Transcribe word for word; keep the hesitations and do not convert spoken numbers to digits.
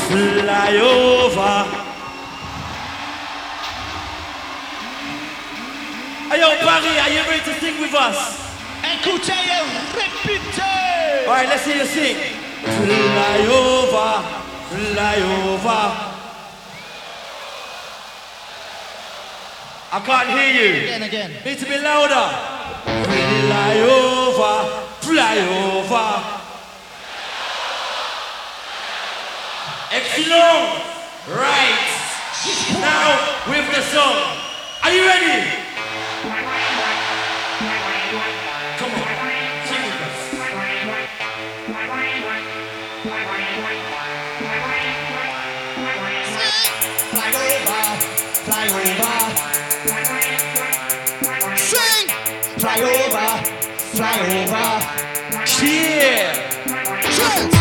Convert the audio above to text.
fly over. Hey yo, Paris, are you ready to sing with us? Écoutez et répétez. Alright, let's hear you sing. Fly over, fly over. I can't hear you. Again, again. Need to be louder. Fly over, fly over. Excellent. Right. Now with the song. Are you ready? Come on, sing with us. Fly over, fly over. Sing. Fly over, fly over. Yeah. Sing.